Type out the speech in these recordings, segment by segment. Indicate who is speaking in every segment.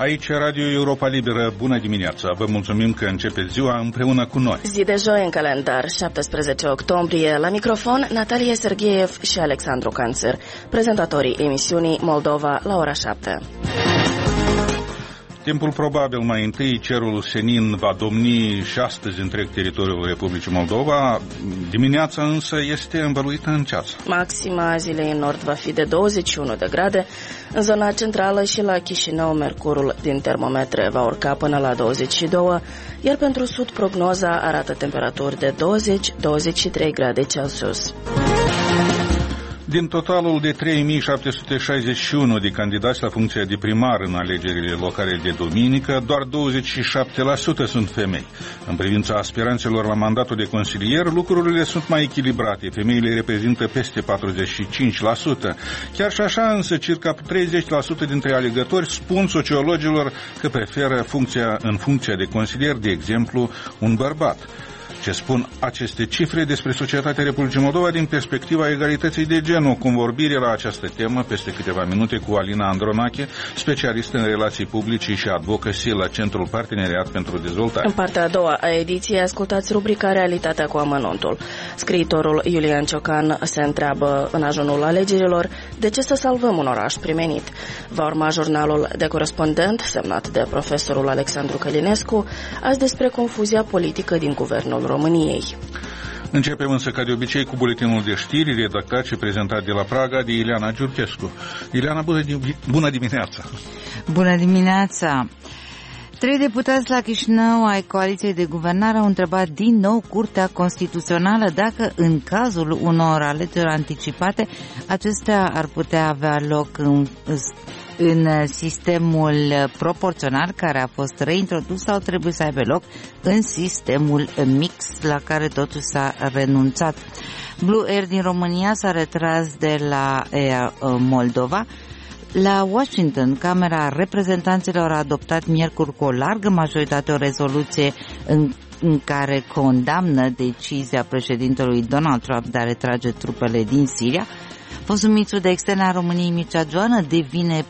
Speaker 1: Aici Radio Europa Liberă, bună dimineața! Vă mulțumim că începeți ziua împreună cu noi.
Speaker 2: Zi de joi în calendar, 17 octombrie, la microfon Natalia Sergeev și Alexandru Canțăr, prezentatorii emisiunii Moldova la ora 7.
Speaker 1: Timpul probabil mai întâi, cerul senin va domni și astăzi întreg teritoriul Republicii Moldova. Dimineața însă este învăluită în ceață.
Speaker 2: Maxima zilei în nord va fi de 21 de grade. În zona centrală și la Chișinău, mercurul din termometre va urca până la 22, iar pentru sud prognoza arată temperaturi de 20-23 grade Celsius.
Speaker 1: Din totalul de 3761 de candidați la funcția de primar în alegerile locale de duminică, doar 27% sunt femei. În privința aspiranților la mandatul de consilier, lucrurile sunt mai echilibrate. Femeile reprezintă peste 45%. Chiar și așa, însă, circa 30% dintre alegători spun sociologilor că preferă în funcția de consilier, de exemplu, un bărbat. Ce spun aceste cifre despre societatea Republicii Moldova din perspectiva egalității de gen? O convorbire la această temă peste câteva minute cu Alina Andronache, specialistă în relații publice și advocacy la Centrul Parteneriat pentru Dezvoltare.
Speaker 2: În partea a doua a ediției ascultați rubrica Realitatea cu amănuntul. Scriitorul Iulian Ciocan se întreabă în ajunul alegerilor de ce să salvăm un oraș primenit. Va urma jurnalul de corespondent semnat de profesorul Alexandru Călinescu, azi despre confuzia politică din guvernul României.
Speaker 1: Începem însă ca de obicei cu buletinul de știri redactat și prezentat de la Praga de Ileana Giurchescu. Ileana, bună dimineața!
Speaker 3: Bună dimineața! 3 deputați la Chișinău ai coaliției de guvernare au întrebat din nou Curtea Constituțională dacă în cazul unor alegeri anticipate acestea ar putea avea loc în sistemul proporțional care a fost reintrodus sau trebuie să aibă loc în sistemul mix la care totuși s-a renunțat. Blue Air din România s-a retras de la Air Moldova. La Washington, Camera Reprezentanților a adoptat miercuri cu o largă majoritate o rezoluție în care condamnă decizia președintelui Donald Trump de a retrage trupele din Siria. Fostul ministru de externe a României, Mircea Joană, devine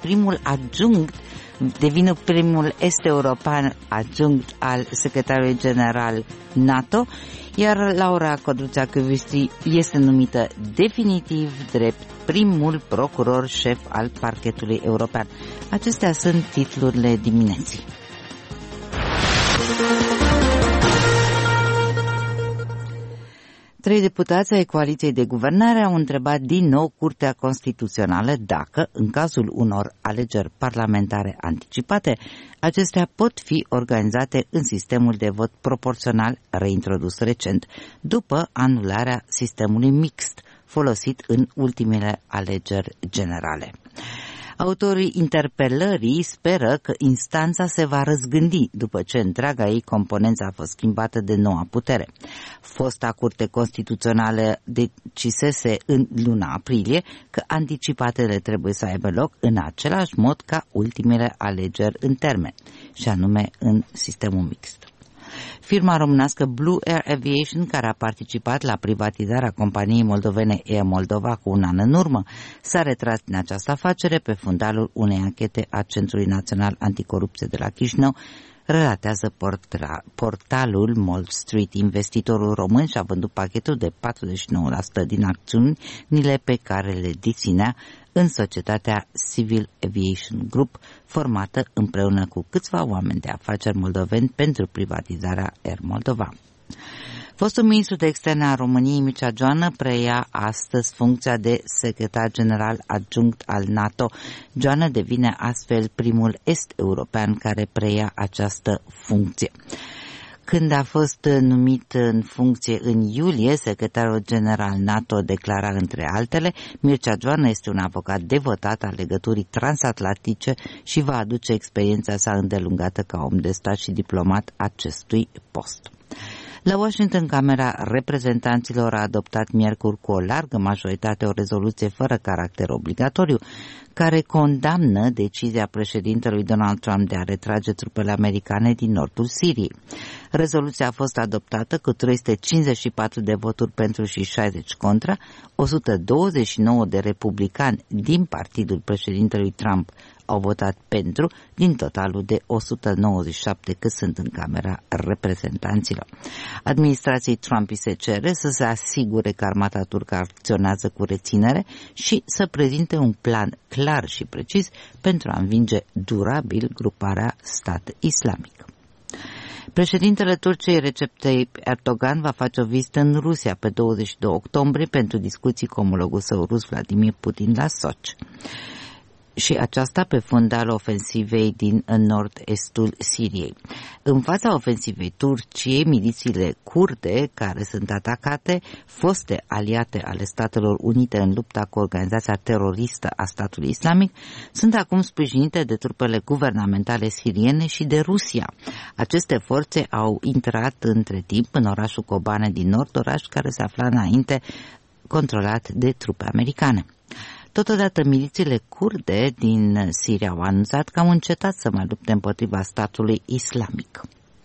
Speaker 3: primul est-european adjunct al secretarului general NATO, iar Laura Codruța Kövesi este numită definitiv drept primul procuror șef al parchetului european. Acestea sunt titlurile dimineții. Trei deputați ai coaliției de guvernare au întrebat din nou Curtea Constituțională dacă, în cazul unor alegeri parlamentare anticipate, acestea pot fi organizate în sistemul de vot proporțional reintrodus recent, după anularea sistemului mixt folosit în ultimele alegeri generale. Autorii interpelării speră că instanța se va răzgândi după ce întreaga ei componență a fost schimbată de noua putere. Fosta Curte Constituțională decisese în luna aprilie că anticipatele trebuie să aibă loc în același mod ca ultimele alegeri în termen, și anume în sistemul mixt. Firma românească Blue Air Aviation, care a participat la privatizarea companiei moldovene Air Moldova cu un an în urmă, s-a retras din această afacere pe fundalul unei anchete a Centrului Național Anticorupție de la Chișinău, relatează portalul Mall Street. Investitorul român și-a vândut pachetul de 49% din acțiunile pe care le deținea în societatea Civil Aviation Group, formată împreună cu câțiva oameni de afaceri moldoveni pentru privatizarea Air Moldova. Fostul ministru de externe a României, Mircea Joană, preia astăzi funcția de secretar general adjunct al NATO. Joană devine astfel primul est-european care preia această funcție. Când a fost numit în funcție în iulie, secretarul general NATO declara între altele: Mircea Joană este un avocat devotat al legăturii transatlantice și va aduce experiența sa îndelungată ca om de stat și diplomat acestui post. La Washington, Camera Reprezentanților a adoptat miercuri cu o largă majoritate o rezoluție fără caracter obligatoriu care condamnă decizia președintelui Donald Trump de a retrage trupele americane din nordul Siriei. Rezoluția a fost adoptată cu 354 de voturi pentru și 60 contra, 129 de republicani din partidul președintelui Trump au votat pentru, din totalul de 197 cât sunt în Camera Reprezentanților. Administrației Trump îi se cere să se asigure că armata turcă acționează cu reținere și să prezinte un plan clar și precis pentru a învinge durabil gruparea Stat Islamic. Președintele Turciei Recep Tayyip Erdogan va face o vizită în Rusia pe 22 octombrie pentru discuții cu omologul său rus Vladimir Putin la Sochi. Și aceasta pe fundal ofensivei din nord-estul Siriei. În fața ofensivei Turciei, milițiile kurde care sunt atacate, foste aliate ale Statelor Unite în lupta cu organizația teroristă a statului islamic, sunt acum sprijinite de trupele guvernamentale siriene și de Rusia. Aceste forțe au intrat între timp în orașul Kobane din nord, oraș care se afla înainte controlat de trupe americane. Totodată, milițiile kurde din Siria au anunțat că au încetat să mai lupte împotriva statului islamic.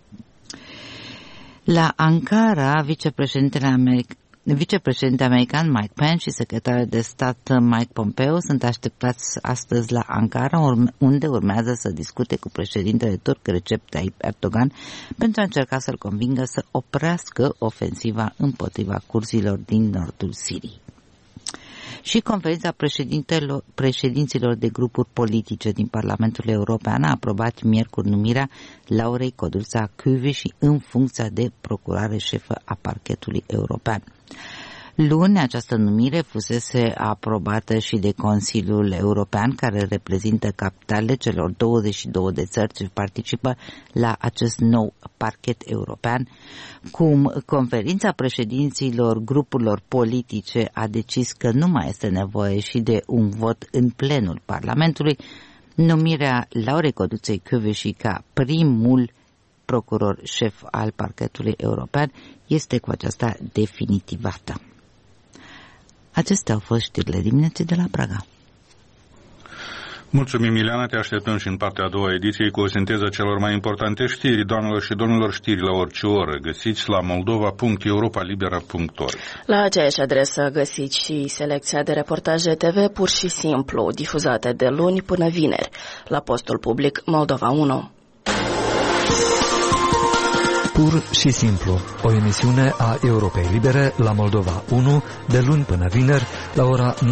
Speaker 3: La Ankara, vicepreședintele american Mike Pence și secretarul de stat Mike Pompeo sunt așteptați astăzi la Ankara, unde urmează să discute cu președintele turc Recep Tayyip Erdogan pentru a încerca să-l convingă să oprească ofensiva împotriva curzilor din nordul Siriei. Și conferința președinților de grupuri politice din Parlamentul European a aprobat miercuri numirea Laurei Codruța Kövesi în funcția de procurare șefă a parchetului european. Luni, această numire fusese aprobată și de Consiliul European, care reprezintă capitalele celor 22 de țări ce participă la acest nou parchet european, cum conferința președinților grupurilor politice a decis că nu mai este nevoie și de un vot în plenul Parlamentului. Numirea Laurei Codruței Kövesi ca primul procuror șef al parchetului european este cu aceasta definitivată. Acestea au fost știrile dimineții de la Praga.
Speaker 1: Mulțumim, Ileana, te așteptăm și în partea a doua ediției cu o sinteză celor mai importante știri. Doamnelor și domnilor, știri la orice oră găsiți la moldova.europalibera.org. La
Speaker 2: aceeași adresă găsiți și selecția de reportaje TV pur și simplu, difuzate de luni până vineri, la postul public Moldova 1.
Speaker 4: Pur și simplu, o emisiune a Europei Libere la Moldova 1, de luni până vineri, la ora 19:40.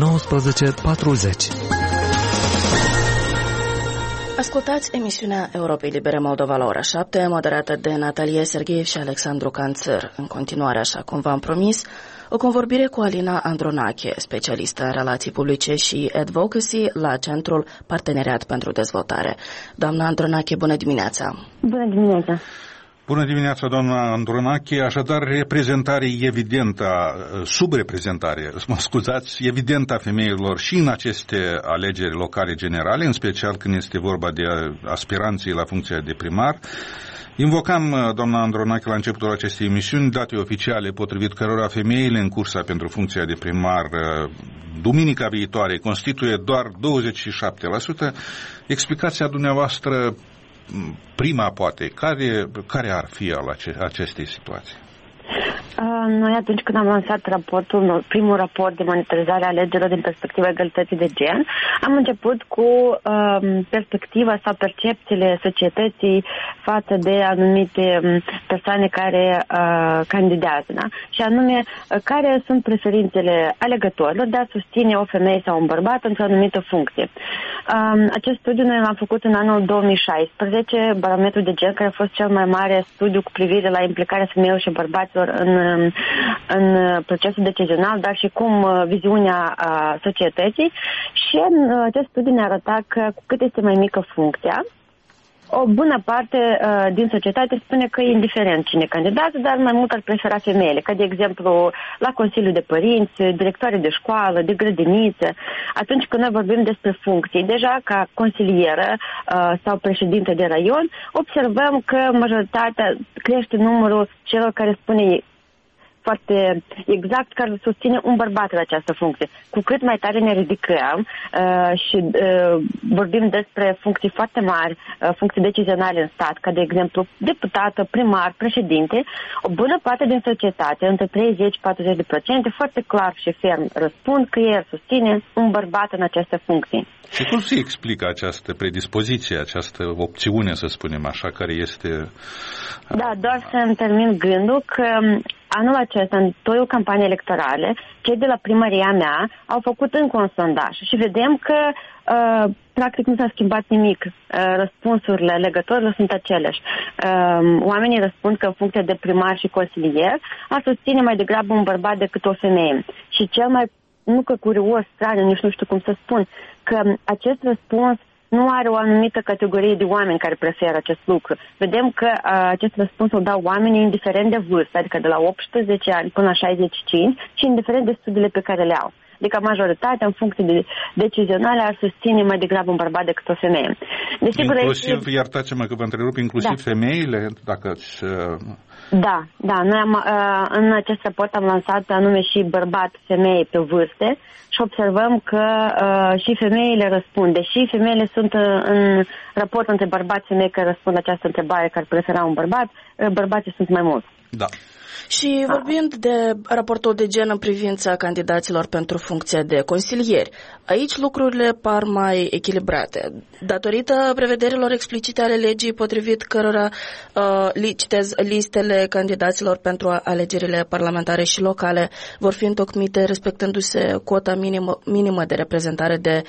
Speaker 2: Ascultați emisiunea Europei Libere Moldova la ora 7, moderată de Natalie Sergheev și Alexandru Canțăr. În continuare, așa cum v-am promis, o convorbire cu Alina Andronache, specialistă în relații publice și advocacy la Centrul Parteneriat pentru Dezvoltare. Doamna Andronache, bună dimineața!
Speaker 5: Bună dimineața!
Speaker 1: Bună dimineața, doamna Andronache. Așadar, reprezentare evidentă, subreprezentare, mă scuzați, evidentă a femeilor și în aceste alegeri locale generale, în special când este vorba de aspiranții la funcția de primar. Invocam, doamna Andronache, la începutul acestei emisiuni date oficiale potrivit cărora femeile în cursa pentru funcția de primar duminica viitoare constituie doar 27%. Explicația dumneavoastră, prima poate, care ar fi al acestei situații?
Speaker 5: Noi atunci când am lansat primul raport de monitorizare a alegerilor din perspectiva egalității de gen, am început cu perspectiva sau percepțiile societății față de anumite persoane care candidează, da? Și anume, care sunt preferințele alegătorilor de a susține o femeie sau un bărbat într-o anumită funcție. Acest studiu noi l-am făcut în anul 2016, barometrul de gen, care a fost cel mai mare studiu cu privire la implicarea femeilor și bărbaților în procesul decizional, dar și cum viziunea societății. Și acest studiu ne arăta că cu cât este mai mică funcția, o bună parte din societate spune că e indiferent cine candidează, dar mai mult ar prefera femeile, ca de exemplu la Consiliul de Părinți, directoare de școală, de grădiniță. Atunci când noi vorbim despre funcții, deja ca consilieră sau președinte de raion, observăm că majoritatea crește numărul celor care spune foarte exact care susține un bărbat în această funcție. Cu cât mai tare ne ridicăm și vorbim despre funcții foarte mari, funcții decizionale în stat, ca de exemplu deputată, primar, președinte, o bună parte din societate, între 30-40%, foarte clar și ferm răspund că el susține un bărbat în aceste funcții.
Speaker 1: Și cum se explică această predispoziție, această opțiune, să spunem așa, care este...
Speaker 5: Da, doar să-mi termin gândul că anul acesta, în toiul campaniei electorale, cei de la primăria mea au făcut încă un sondaj și vedem că practic nu s-a schimbat nimic. Răspunsurile legătorilor sunt aceleași. Oamenii răspund că în funcție de primar și consilier ar susține mai degrabă un bărbat decât o femeie. Și cel mai, nu că curios, straniu, nici nu știu cum să spun, că acest răspuns nu are o anumită categorie de oameni care preferă acest lucru. Vedem că acest răspuns îl dau oamenii indiferent de vârstă, adică de la 18 ani până la 65 și indiferent de studiile pe care le au. Adică majoritatea, în funcție de decizionale, ar susține mai degrabă un bărbat decât o femeie. Desigur,
Speaker 1: inclusiv, iertați-mă că vă întrerup, inclusiv femeile, dacă îți...
Speaker 5: Da. Noi în acest raport am lansat anume și bărbat-femei pe vârste și observăm că și femeile răspund. Deși femeile sunt în raport între bărbați-femei care răspund această întrebare, care prefera un bărbat, bărbații sunt mai mulți.
Speaker 1: Da.
Speaker 2: Și vorbind de raportul de gen în privința candidaților pentru funcția de consilieri, aici lucrurile par mai echilibrate. Datorită prevederilor explicite ale legii potrivit cărora citez, listele candidaților pentru alegerile parlamentare și locale vor fi întocmite respectându-se cota minimă de reprezentare de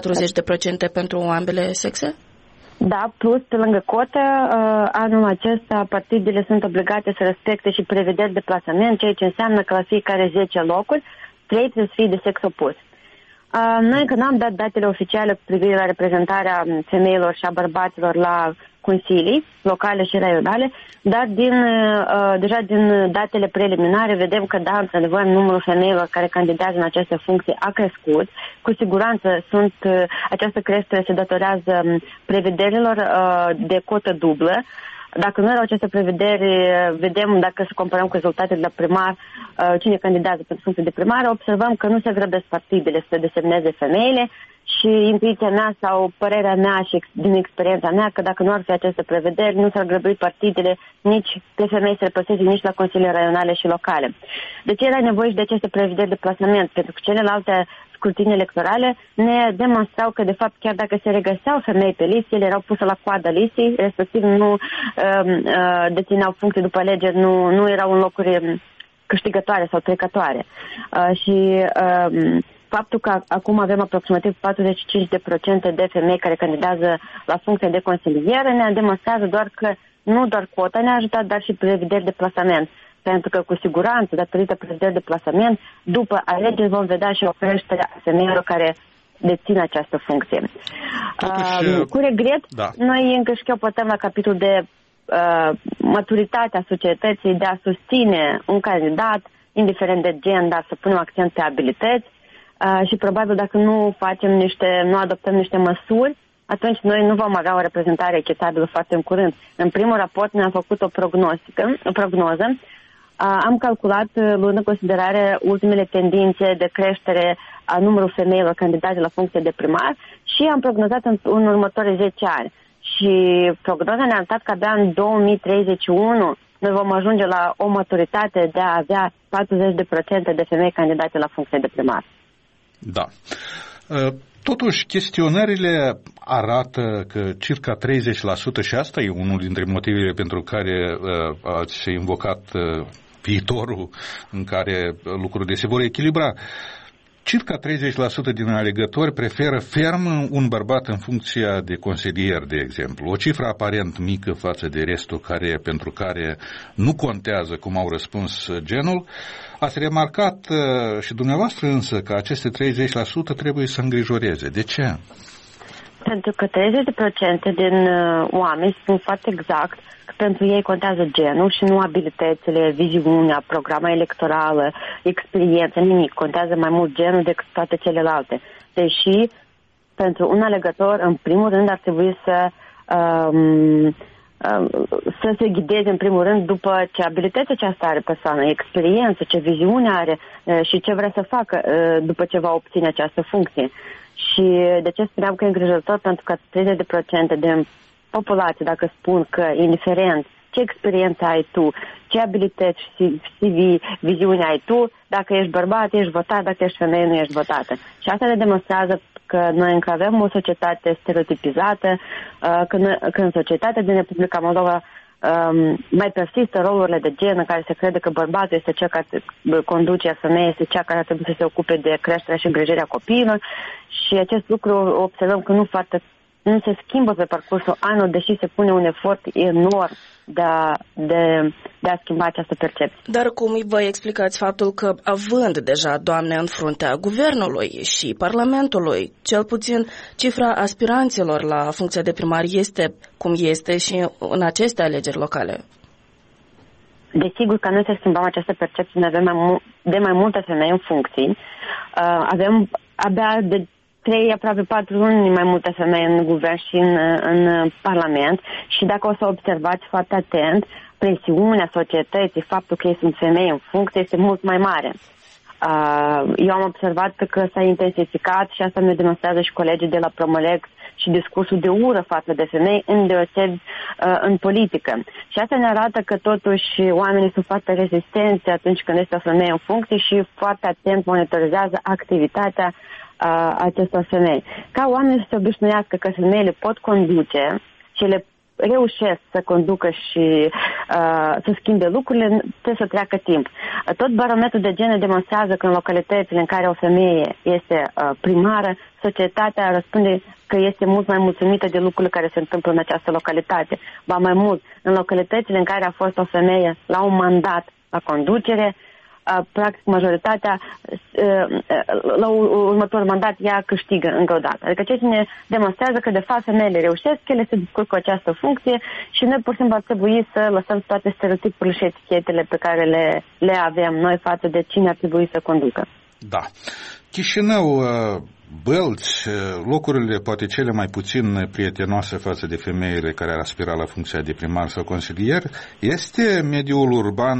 Speaker 2: 40% pentru ambele sexe?
Speaker 5: Da, plus, pe lângă cotă, anul acesta partidele sunt obligate să respecte și prevederi de plasament, ceea ce înseamnă că la fiecare 10 locuri, 3 trebuie să fie de sex opus. Noi încă n-am dat datele oficiale cu privire la reprezentarea femeilor și a bărbaților la consilii locale și raionale, dar deja din datele preliminare vedem că, da, într-adevăr, numărul femeilor care candidează în aceste funcții a crescut. Cu siguranță această creștere se datorează prevederilor de cotă dublă. Dacă nu erau aceste prevederi, vedem, dacă să comparăm cu rezultatele de la primar, cine candidează pentru funcție de primar, observăm că nu se grăbesc partidele să desemneze femeile și intuiția mea sau părerea mea și din experiența mea că dacă nu ar fi aceste prevederi, nu s-ar grăbi partidele nici pe femei să le păseze nici la consiliile raionale și locale. De ce era nevoie și de aceste prevederi de plasament? Pentru că celelalte scrutini electorale ne demonstrau că, de fapt, chiar dacă se regăseau femei pe listă, ele erau puse la coadă listei, respectiv nu dețineau funcții după alegeri, nu erau în locuri câștigătoare sau trecătoare. Și faptul că acum avem aproximativ 45% de femei care candidează la funcție de consiliere ne demonstrează doar că nu doar cota ne-a ajutat, dar și prevederi de plasament. Pentru că, cu siguranță, datorită prevederi de plasament, după alegeri vom vedea și o creștere a femeilor care dețin această funcție. Cu regret, da. Noi încă și căpătăm la capitolul de maturitatea societății de a susține un candidat, indiferent de gen, dar să punem accent pe abilități și probabil dacă nu adoptăm niște măsuri, atunci noi nu vom avea o reprezentare echitabilă foarte în curând. În primul raport ne-am făcut o prognoză. Am calculat, luând în considerare ultimele tendințe de creștere a numărului femeilor candidate la funcție de primar și am prognozat în următorii 10 ani. Și prognoza ne-a arătat că abia în 2031 noi vom ajunge la o maturitate de a avea 40% de femei candidate la funcție de primar.
Speaker 1: Da. Totuși, chestionările arată că circa 30%, și asta e unul dintre motivele pentru care ați invocat viitorul în care lucrurile se vor echilibra, circa 30% din alegători preferă ferm un bărbat în funcția de consilier, de exemplu. O cifră aparent mică față de restul pentru care nu contează cum au răspuns genul. Ați remarcat și dumneavoastră însă că aceste 30% trebuie să îngrijoreze. De ce?
Speaker 5: Pentru că 30% din oameni spun foarte exact că pentru ei contează genul și nu abilitățile, viziunea, programa electorală, experiența, nimic. Contează mai mult genul decât toate celelalte. Deși pentru un alegător, în primul rând, ar trebui să să se ghideze în primul rând după ce abilități aceasta are persoana, experiență, ce viziune are și ce vrea să facă după ce va obține această funcție. Și de ce spuneam că e îngrijorător? Pentru că 30% de populație, dacă spun că indiferent ce experiență ai tu, ce abilități și CV, viziune ai tu, dacă ești bărbat, ești votat, dacă ești femeie, nu ești votată. Și asta ne demonstrează că noi încă avem o societate stereotipizată, că în societatea din Republica Moldova mai persistă rolurile de gen în care se crede că bărbatul este cel care conduce, femeia este cea care trebuie să se ocupe de creșterea și îngrijirea copiilor și acest lucru observăm că nu se schimbă pe parcursul anului, deși se pune un efort enorm de a schimba această percepție.
Speaker 2: Dar cum vă explicați faptul că, având deja doamne în fruntea guvernului și Parlamentului, cel puțin cifra aspiranților la funcția de primar este cum este și în aceste alegeri locale?
Speaker 5: Desigur că noi să schimbăm această percepție, noi avem de mai multe femei în funcții. Avem abia de 3, aproape 4 luni mai multe femei în guvern și în Parlament și dacă o să observați foarte atent, presiunea societății, faptul că ei sunt femei în funcție este mult mai mare. Eu am observat că s-a intensificat și asta mi demonstrează și colegii de la Promolex și discursul de ură față de femei, îndeosebi în politică. Și asta ne arată că totuși oamenii sunt foarte rezistenți atunci când este o femeie în funcție și foarte atent monitorizează activitatea acestor femei. Ca oamenii să se obișnuiască că femeile pot conduce și le reușesc să conducă și să schimbe lucrurile, trebuie să treacă timp. Tot barometrul de gen demonstrează că în localitățile în care o femeie este primară, societatea răspunde că este mult mai mulțumită de lucrurile care se întâmplă în această localitate. Ba mai mult, în localitățile în care a fost o femeie la un mandat la conducere, practic majoritatea la următorul mandat ea câștigă încă o dată. Adică ceea ce ne demonstrează că de fapt femeile reușesc, ele se descurcă cu această funcție și noi pur și simplu ar trebui să lăsăm toate stereotipurile și etichetele pe care le avem noi față de cine ar trebui să conducă.
Speaker 1: Da. Chișinău, Bălți, locurile poate cele mai puțin prietenoase față de femeile care ar aspira la funcția de primar sau consilier, este mediul urban,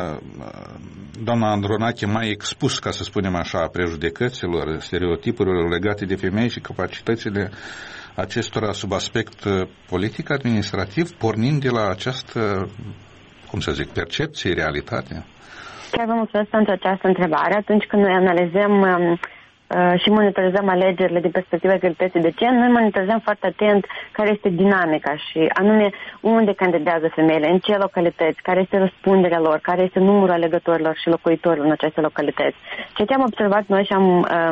Speaker 1: doamna Andronache, mai expus, ca să spunem așa, prejudecăților, stereotipurilor legate de femei și capacitățile acestora sub aspect politic-administrativ, pornind de la această, percepție, realitate?
Speaker 5: Chiar vă mulțumesc pentru această întrebare. Atunci când noi analizăm și monitorizăm alegerile din perspectiva egalității de gen, noi monitorizăm foarte atent care este dinamica și anume unde candidează femeile, în ce localități, care este răspunderea lor, care este numărul alegătorilor și locuitorilor în aceste localități. Ceea ce am observat noi și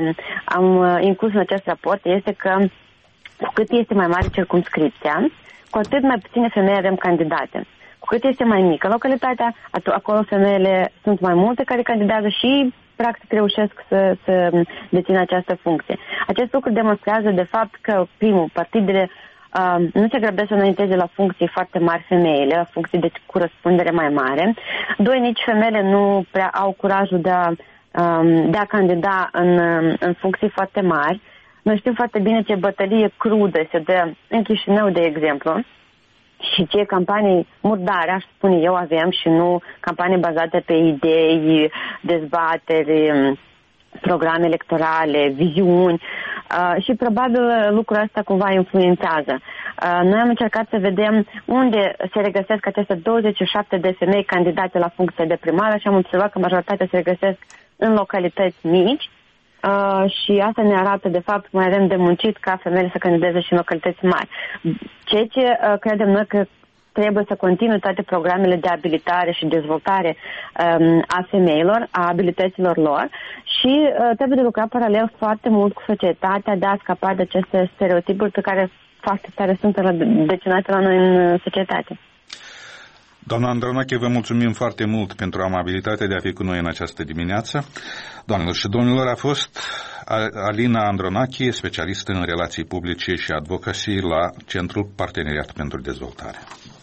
Speaker 5: am inclus în acest raport este că cu cât este mai mare circumscripția, cu atât mai puține femei avem candidate. Cu cât este mai mică localitatea, acolo femeile sunt mai multe care candidează și practic reușesc să dețină această funcție. Acest lucru demonstrează de fapt că, primul, partidele nu se grăbesc să înainteze la funcții foarte mari femeile, la funcții cu răspundere mai mare. Doi, nici femeile nu prea au curajul de a candida în funcții foarte mari. Noi știm foarte bine ce bătălie crudă se dă în Chișinău, de exemplu, și ce campanii murdare, aș spune eu, avem și nu campanii bazate pe idei, dezbateri, programe electorale, viziuni și probabil lucrul ăsta cumva influențează. Noi am încercat să vedem unde se regăsesc aceste 27 de femei candidate la funcție de primară și am observat că majoritatea se regăsesc în localități mici. Și asta ne arată, de fapt, mai avem de muncit ca femeile să candideze și în localități mari. Ceea ce credem noi că trebuie să continue toate programele de abilitare și dezvoltare a femeilor, a abilităților lor și trebuie de lucra paralel foarte mult cu societatea de a scapa de aceste stereotipuri pe care foarte tare sunt decenate la noi în societate.
Speaker 1: Doamna Andronache, vă mulțumim foarte mult pentru amabilitatea de a fi cu noi în această dimineață. Doamnelor și domnilor, a fost Alina Andronache, specialistă în relații publice și advocacy la Centrul Parteneriat pentru Dezvoltare.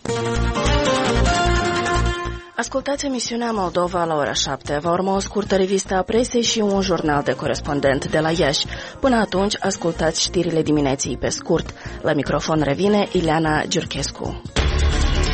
Speaker 2: Ascultați emisiunea Moldova la ora 7. Va urma o scurtă revistă a presei și un jurnal de corespondent de la Iași. Până atunci, ascultați știrile dimineții pe scurt. La microfon revine Ileana Giurchescu.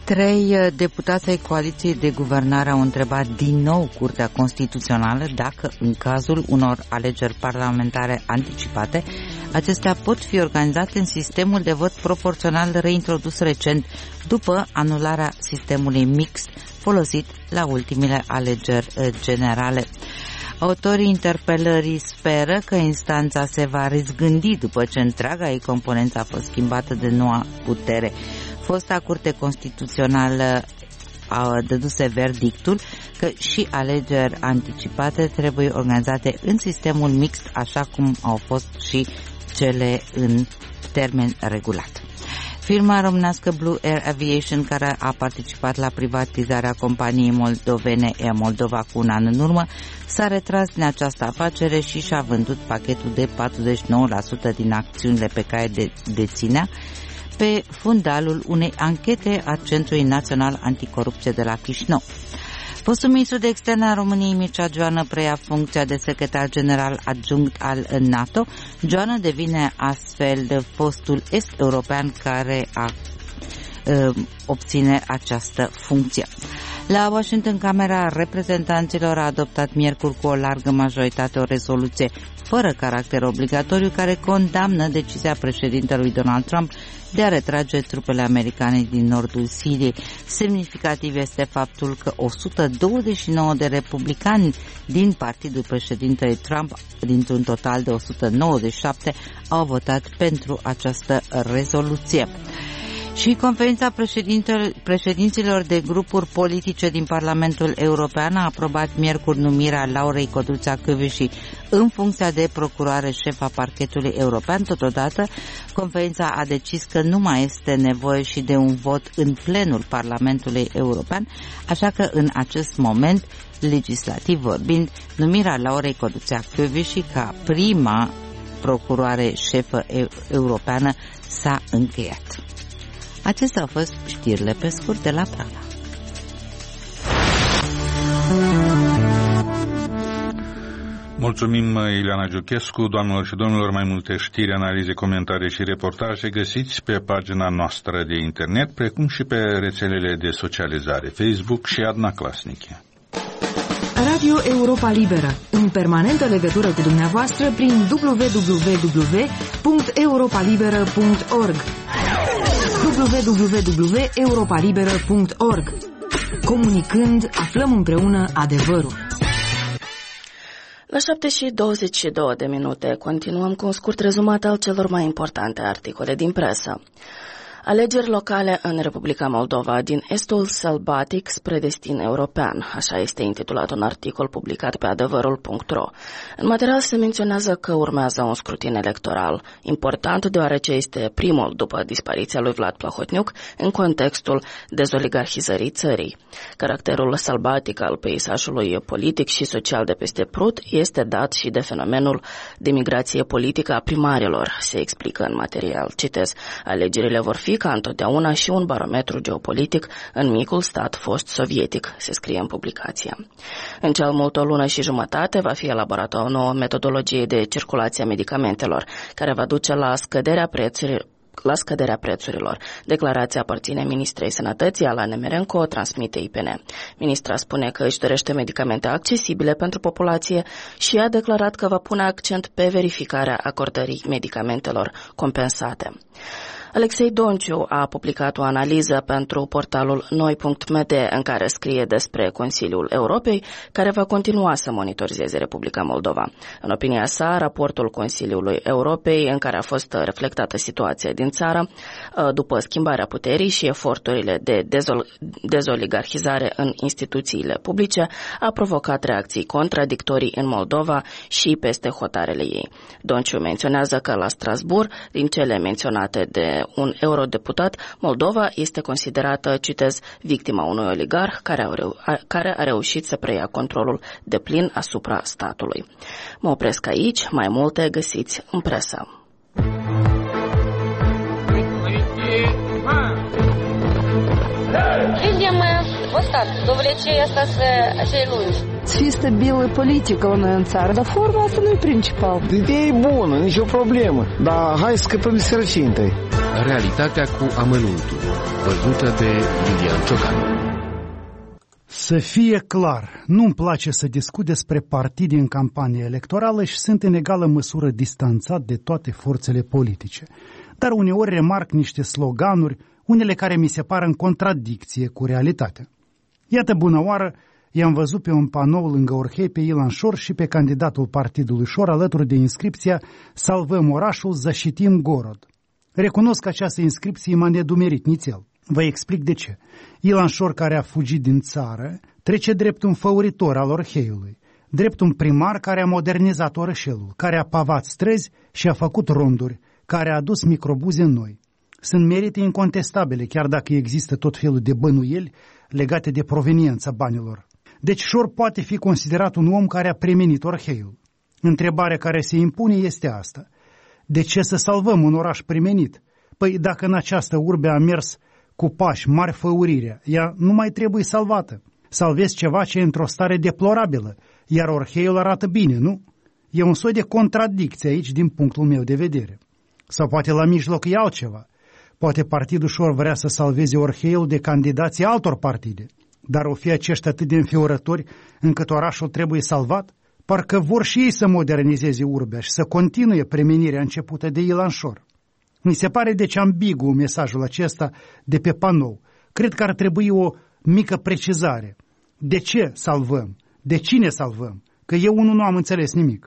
Speaker 3: 3 deputați ai coaliției de guvernare au întrebat din nou Curtea Constituțională dacă, în cazul unor alegeri parlamentare anticipate, acestea pot fi organizate în sistemul de vot proporțional reintrodus recent după anularea sistemului mixt folosit la ultimele alegeri generale. Autorii interpelării speră că instanța se va răzgândi după ce întreaga ei componență a fost schimbată de noua putere. Fosta Curte Constituțională a dăduse verdictul că și alegeri anticipate trebuie organizate în sistemul mixt, așa cum au fost și cele în termen regulat. Firma românească Blue Air Aviation, care a participat la privatizarea companiei moldovene Air Moldova cu un an în urmă, s-a retras din această afacere și și-a vândut pachetul de 49% din acțiunile pe care deținea pe fundalul unei anchete a Centrului Național Anticorupție de la Chișinău. Fostul ministru de externe a României, Mircea Joană, preia funcția de secretar general adjunct al NATO. Joană devine astfel de fostul est-european care obține această funcție. La Washington, Camera Reprezentanților a adoptat miercuri cu o largă majoritate o rezoluție fără caracter obligatoriu care condamnă decizia președintelui Donald Trump de a retrage trupele americane din nordul Siriei. Semnificativ este faptul că 129 de republicani din partidul președintelui Trump, dintr-un total de 197, au votat pentru această rezoluție. Și conferința președinților de grupuri politice din Parlamentul European a aprobat miercuri numirea Laurei Codruța-Kövesi în funcția de procuroare șef a parchetului european. Totodată, conferința a decis că nu mai este nevoie și de un vot în plenul Parlamentului European, așa că în acest moment, legislativ vorbind, numirea Laurei Codruța-Kövesi ca prima procuroare șefă europeană s-a încheiat. Acestea au fost știrile pe scurt de la Praga.
Speaker 1: Mulțumim, Ileana Giuchescu. Doamnelor și domnilor, mai multe știri, analize, comentarii și reportaje găsiți pe pagina noastră de internet, precum și pe rețelele de socializare Facebook și Adnaclasnice.
Speaker 6: Radio Europa Liberă, în permanentă legătură cu dumneavoastră prin www.europalibera.org www.europalibera.org. Comunicând, aflăm împreună adevărul.
Speaker 2: La 7:22 continuăm cu un scurt rezumat al celor mai importante articole din presă. Alegeri locale în Republica Moldova din estul sălbatic spre destin european, așa este intitulat un articol publicat pe adevărul.ro. În material se menționează că urmează un scrutin electoral important, deoarece este primul după dispariția lui Vlad Plahotniuc în contextul dezoligarhizării țării. Caracterul sălbatic al peisajului politic și social de peste Prut este dat și de fenomenul de migrație politică a primarilor, se explică în material. Citez, alegerile vor fi ca întotdeauna și un barometru geopolitic în micul stat fost sovietic, se scrie în publicația. În cel mult o lună și jumătate va fi elaborată o nouă metodologie de circulație a medicamentelor, care va duce la scăderea prețurilor. Declarația aparține Ministrei Sănătății, Alana Nemerenko, o transmite IPN. Ministra spune că își dorește medicamente accesibile pentru populație și a declarat că va pune accent pe verificarea acordării medicamentelor compensate. Alexei Donciu a publicat o analiză pentru portalul Noi.md în care scrie despre Consiliul Europei, care va continua să monitorizeze Republica Moldova. În opinia sa, raportul Consiliului Europei, în care a fost reflectată situația din țară după schimbarea puterii și eforturile de dezoligarhizare în instituțiile publice, a provocat reacții contradictorii în Moldova și peste hotarele ei. Donciu menționează că la Strasbourg, din cele menționate de un eurodeputat, Moldova este considerată, citez, victima unui oligarh care a reușit să preia controlul deplin asupra statului. Mă opresc aici, mai multe găsiți în presă.
Speaker 7: Видим вот так, до влечения цей lungi.
Speaker 8: Să fie stabilă politică la noi în țară, dar forma asta nu e principal.
Speaker 9: Ideea e bună, nicio problemă, dar hai să scăpăm de sărăcie întâi. Realitatea cu amănuntul, văzută de Iulian Ciocan.
Speaker 10: Să fie clar, nu-mi place să discut despre partide în campanie electorală și sunt în egală măsură distanțat de toate forțele politice. Dar uneori remarc niște sloganuri, unele care mi se par în contradicție cu realitatea. Iată bună oară, i-am văzut pe un panou lângă Orhei pe Ilan Șor și pe candidatul partidului Șor alături de inscripția Salvăm orașul, zașitim Gorod. Recunosc că această inscripție m-a nedumerit nițel. Vă explic de ce. Ilan Șor, care a fugit din țară, trece drept un făuritor al Orheiului, drept un primar care a modernizat orășelul, care a pavat străzi și a făcut ronduri, care a adus microbuze noi. Sunt merite incontestabile, chiar dacă există tot felul de bănuieli legate de proveniența banilor. Deci Șor poate fi considerat un om care a premenit Orheiul. Întrebarea care se impune este asta. De ce să salvăm un oraș premenit? Păi dacă în această urbe a mers cu pași mari făurirea, ea nu mai trebuie salvată. Salvezi ceva ce e într-o stare deplorabilă, iar Orheiul arată bine, nu? E un soi de contradicție aici din punctul meu de vedere. Sau poate la mijloc e altceva. Poate partidul Șor vrea să salveze Orheiul de candidații altor partide, dar o fi aceștia atât de înfiorători încât orașul trebuie salvat? Parcă vor și ei să modernizeze urbea și să continue premenirea începută de Ilan Șor. Mi se pare deci ambigu mesajul acesta de pe panou. Cred că ar trebui o mică precizare. De ce salvăm? De cine salvăm? Că eu unul nu am înțeles nimic.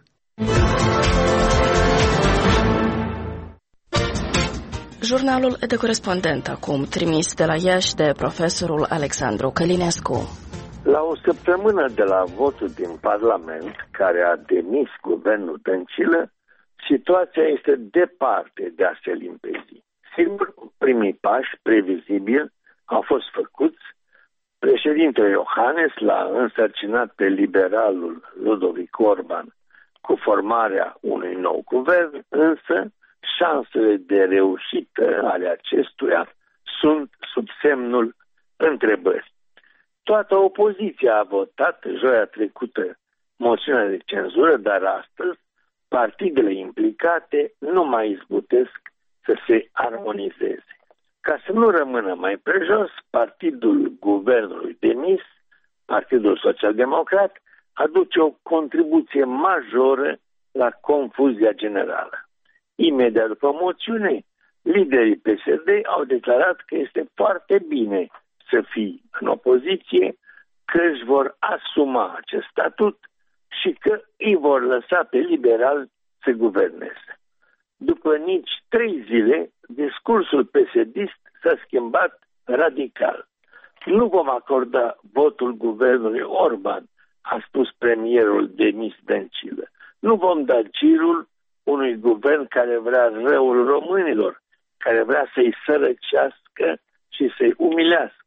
Speaker 2: Jurnalul de corespondent acum, trimis de la Iași de profesorul Alexandru Călinescu.
Speaker 11: La o săptămână de la votul din Parlament, care a demis guvernul Dăncilă, situația este departe de a se limpezi. Sigur, primii pași previzibili au fost făcuți. Președintele Iohannis l-a însărcinat pe liberalul Ludovic Orban cu formarea unui nou guvern, însă șansele de reușită ale acestuia sunt sub semnul întrebării. Toată opoziția a votat joia trecută moțiunea de cenzură, dar astăzi partidele implicate nu mai izbutesc să se armonizeze. Ca să nu rămână mai prejos, partidul guvernului demis, Partidul Social-Democrat, aduce o contribuție majoră la confuzia generală. Imediat după moțiune, liderii PSD au declarat că este foarte bine să fii în opoziție, că își vor asuma acest statut și că îi vor lăsa pe liberali să guverneze. După nici 3 zile, discursul PSD-ist s-a schimbat radical. Nu vom acorda votul guvernului Orban, a spus premierul demis Dăncilă. Nu vom da girul unui guvern care vrea răul românilor, care vrea să-i sărăcească și să-i umilească.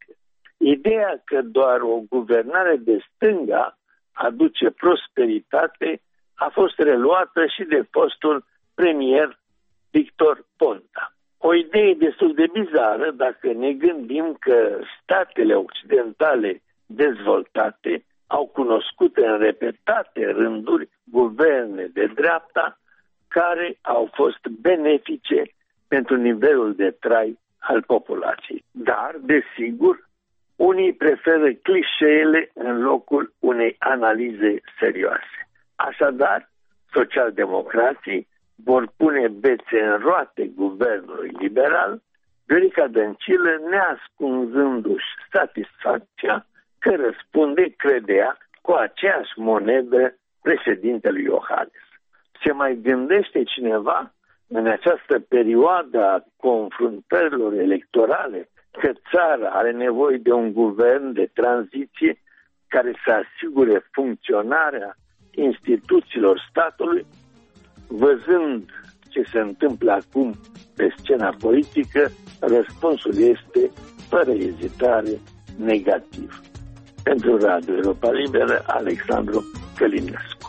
Speaker 11: Ideea că doar o guvernare de stânga aduce prosperitate a fost reluată și de fostul premier Victor Ponta. O idee destul de bizară dacă ne gândim că statele occidentale dezvoltate au cunoscut în repetate rânduri guverne de dreapta care au fost benefice pentru nivelul de trai al populației. Dar, desigur, unii preferă clișeele în locul unei analize serioase. Așadar, socialdemocrații vor pune bețe în roate guvernului liberal, Viorica Dăncilă neascunzându-și satisfacția că răspunde, credea, cu aceeași monedă președintelui Iohannis. Se mai gândește cineva în această perioadă a confruntărilor electorale că țara are nevoie de un guvern de tranziție care să asigure funcționarea instituțiilor statului? Văzând ce se întâmplă acum pe scena politică, răspunsul este, fără ezitare, negativ. Pentru Radio Europa Liberă, Alexandru Călinescu.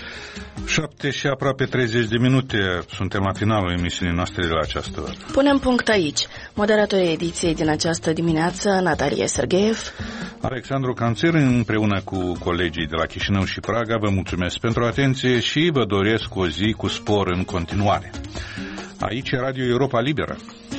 Speaker 1: 7 și aproape 30 de minute. Suntem la finalul emisiunii noastre de la această oră.
Speaker 2: Punem punct aici. Moderatorii ediției din această dimineață, Natalia Sergeev,
Speaker 1: Alexandru Canțer, împreună cu colegii de la Chișinău și Praga, vă mulțumesc pentru atenție și vă doresc o zi cu spor în continuare. Aici e Radio Europa Liberă.